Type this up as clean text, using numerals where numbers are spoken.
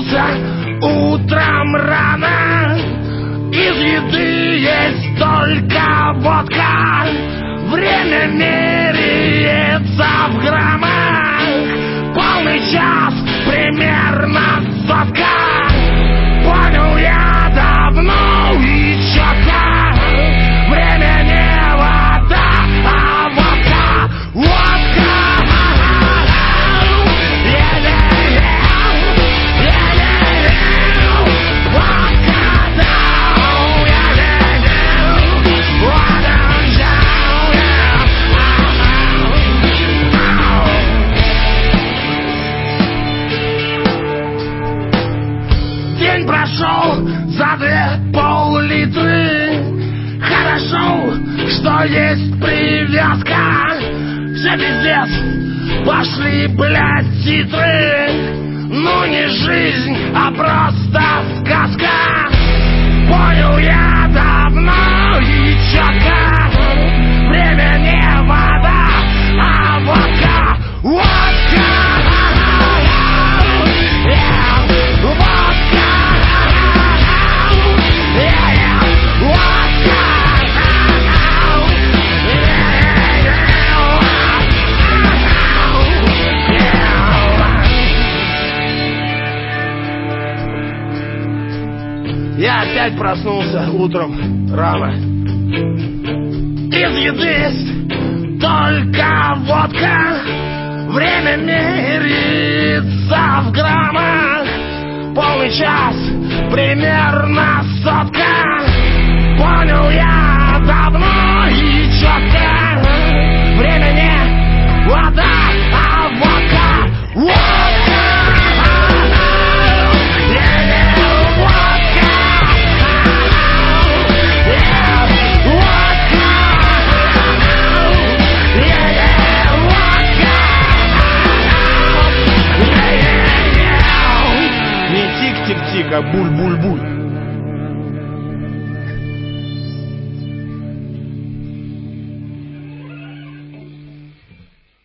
проснулся утром рано. Из еды есть только водка. Время меряется в граммах. Полный час, примерно сотка. Понял я давно и четко. Время не вода, а водка. Водка. День прошел за 2 пол-литры. Хорошо, что есть привязка. Все пиздец, пошли, блядь, титры. Ну не жизнь, а просто сказка. Понял я давно и четко. Время не вода, а водка. Водка. Я опять проснулся утром рано. Из еды есть только водка. Время меряется в граммах. Полный час, примерно сотка. Понял я давно и четко. Время не вода, а водка. Водка. Тик-тик-тик, а буль-буль-буль.